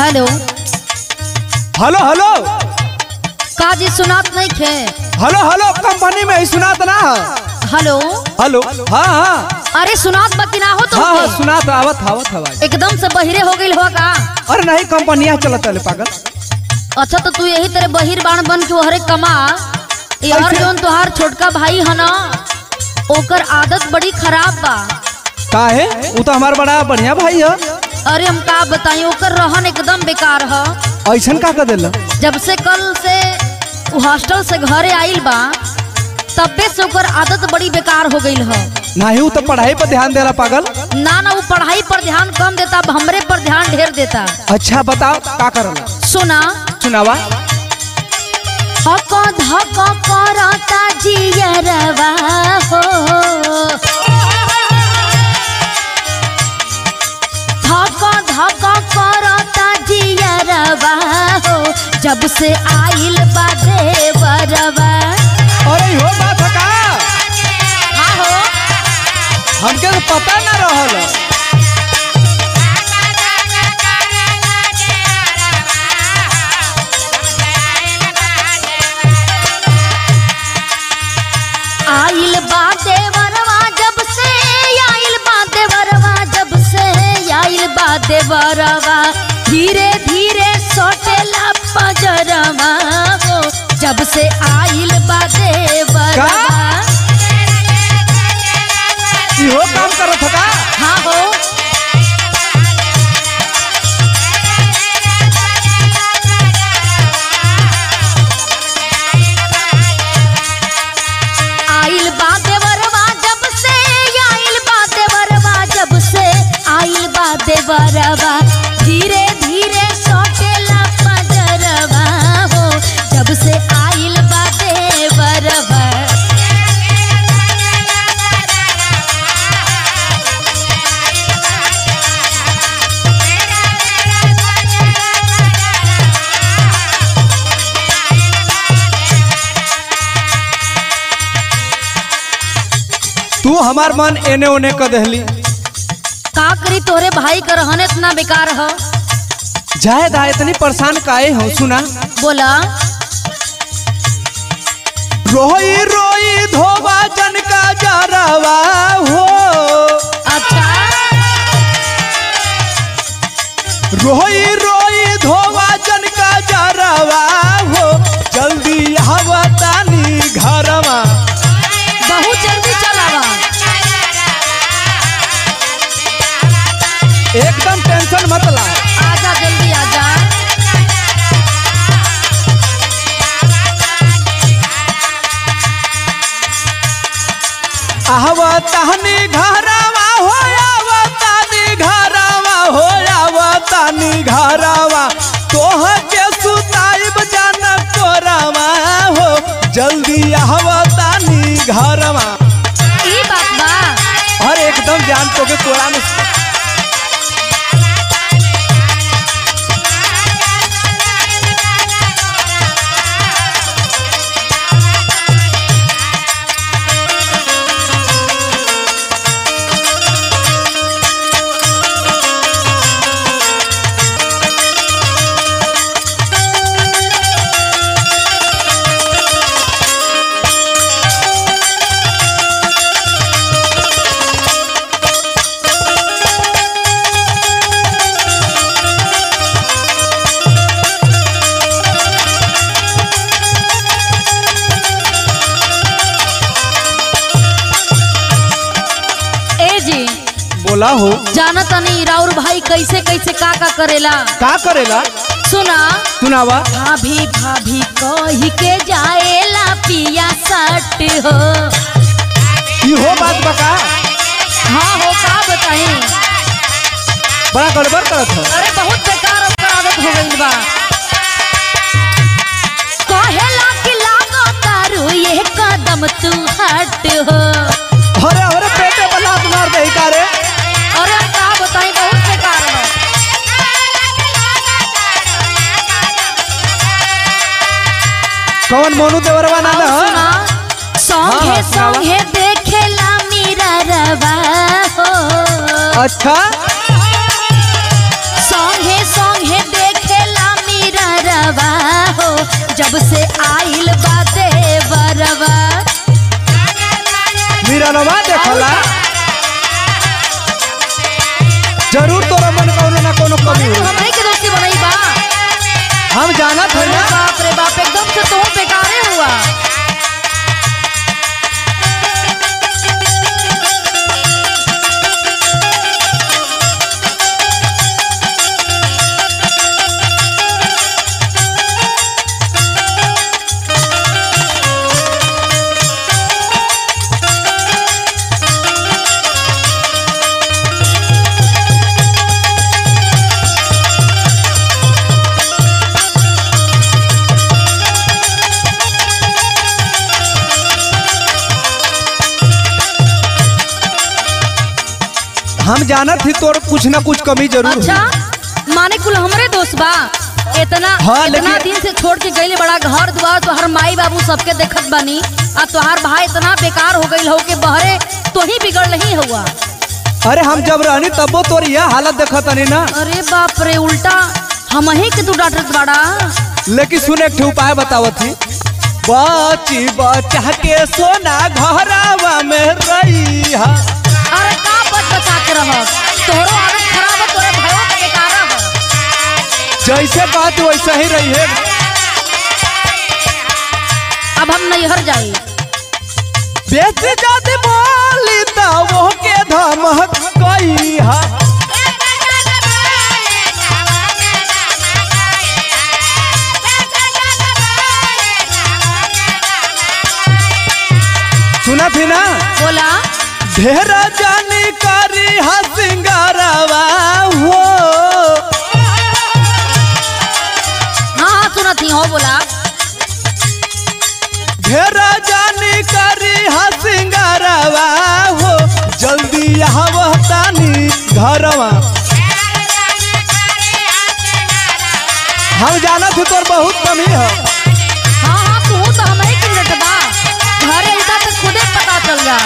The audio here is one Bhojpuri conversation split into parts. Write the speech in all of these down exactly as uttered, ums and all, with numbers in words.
हेलो हेलो हेलो काजी सुनात नहीं खे। हेलो हेलो कंपनी में ही सुनात ना। हेलो हेलो हाँ हाँ अरे सुनात बाकी ना हो तो हाँ हाँ सुनात आवत आवत हवाई एकदम से बहिरे हो गई हो का। अरे नहीं कंपनियां चलत है पागल। अच्छा तो तू यही तरह बहिर बाण बन के हरे कमा यार ऐसे- जोन तुहार छोटका भाई है ना ओकर आदत बड़ी खराब बा। का है वो तो हमार बड़ा बढ़िया भाई है। अरे हम का बताई ओकर रहन एकदम बेकार है। ऐसन का कर देला। जब से कल से उ हॉस्टल से घरे आइल बा तबे से ओकर आदत बड़ी बेकार हो गई है। नहीं वो तो पढ़ाई पर ध्यान देला पागल। ना ना वो पढ़ाई पर ध्यान कम देता अब हमरे पर ध्यान ढेर देता। अच्छा बताओ का करला। सुना सुनावा। हको धको करता जियरवा हो धको धको करता जियरवा हो जब से आइल बा देवरवा। अरे हो बात है का। हाँ हो हमके तो पता ना रहल। आइल बा देवरवा जब से आइल बा देवरवा जब से आइल बा देवरवा धीरे धीरे सोटेला पजरवा हो जब से आइल बा देवरवा। इहो काम करत है का। हाँ हो आइल बा देवरवा जब से आइल बा देवरवा जब से आइल बा देवरवा धीरे धीरे सोटेला पजरवा हो जब से आइल बा देवरवा। तू हमार मन एने ओने कर दहली। का करी तोरे भाई का रहन इतना बेकार हो। जाए दा इतनी परेशान काहे हो। सुना। बोला रोई रोई धोबा जन का जरवा हो। अच्छा रोई रोई धोबा जन का जरवा हो जल्दी आवतानी घरवा। बहुत जल्दी चलावा। एकदम टेंशन मत ला। आजा जल्दी आजा। आवतानी घरवा हो आवतानी घरवा हो आवतानी घरवा तोह के सुताइब जान कोरवा हो जल्दी आवतानी घरवा। ई बात बा। और एकदम जान तो के कोरा में। बोला हो। जाना तनी राउर भाई कैसे कैसे का का करेला। का करेला। सुना सुनावा। भाभी भाभी कही के जाएला पिया सट हो। इहो बात बका। हाँ हो का बताई। बड़ा गड़बड़ करत है। अरे बहुत बेकार आदत हो गई बा। कहेला कि लागो तारू ये कदम तू हट हो। अरे अरे पेटे पर लात मार दे का रे। अरे हम का बताई बहुत बेकार है। कौन मोनू देवरवा ना ना। संगे हाँ, संगे देखेला मीरा रवा हो। अच्छा संगे संगे देख मीरनवा देखला जरूर तोरा मन कोनो ना कोनो कमी तू हो। हमही के दोस्ती बनई बा। हम जानत है अरे ना। बाप रे बाप, एकदम से तो बेकारे हुआ। हम जानत ही तोर कुछ ना कुछ कमी जरूर अच्छा, माने कुल हमरे दोस्त बा। इतना हाँ, इतना लेकिन- दिन से छोड़ के गईले बड़ा घर दुआर, तोहर माई बाबू सबके देखत बानी, आ तोहार भाई इतना बेकार हो गईल हो के बहरे तो ही बिगड़ नहीं हुआ। अरे हम जब रहनी तबो तोर यह हालत देखत नहीं ना। अरे बाप रे, उल्टा हम ही के तू डांटत बाड़ा। लेकिन सुन एक ठे उपाय बतावत ही। बची बचा के सोना घरवा में रही हा। अरे का बच बचा के रह, तोहरो आदत खराब है, तोरे भयो के बेकार है। जैसे बात वैसे ही रही है। अब हम नैहर जाई। बेच जाती बोली तो वो के धमक गई हा। सुना थी ना। बोला ढेर जानी करी हा सिंगारवा हो। हाँ हाँ सुनत ही हो। बोला ढेर जानी करी हा सिंगारवा हो। जल्दी आवतानी घरवा। हम जाना थे तोर बहुत कमी है। हाँ हाँ तू तो हमारे के नेट बा। घरे अइता तो खुदे पता चल जा।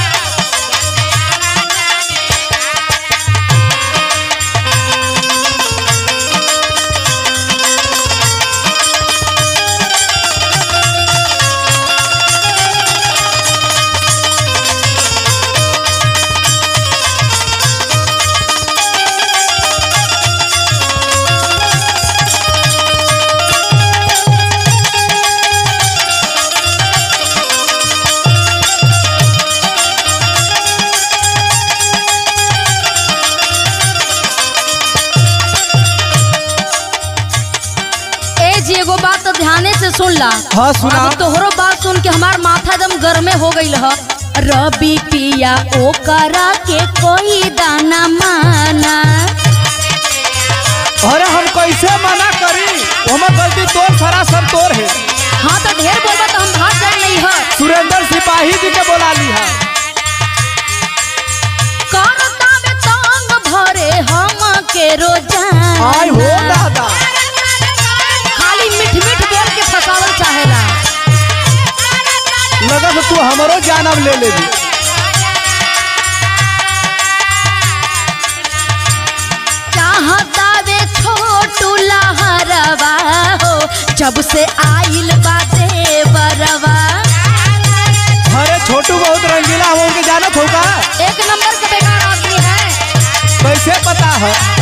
एगो बात तो ध्याने से सुन ला। हाँ सुना। अब तोहरो बात सुन के हमार माथा एकदम गर्मे हो गई ह। रबी पिया ओ करा के कोई दाना माना। अरे हम कैसे मना करी। ओमे गलती तोर सरासर तोर है। हाँ तो ढेर बोलबा तो हम भाग जाए नहीं है। सुरेंद्र सिपाही जी के बोला ली है। करता बे तंग भरे हम के रोजाना। आय हो दादा। खाली मिठ मिठ बोल के फसावल चाहेला। लगा तो तू हमारो जानब ले ले दी। चाहता वे छोटू लहरवा हो, जब से आइल बाते बरवा। अरे छोटू बहुत रंगीला हो, उनके जानत होगा। एक नंबर का बेकार आदमी है। कैसे पता है।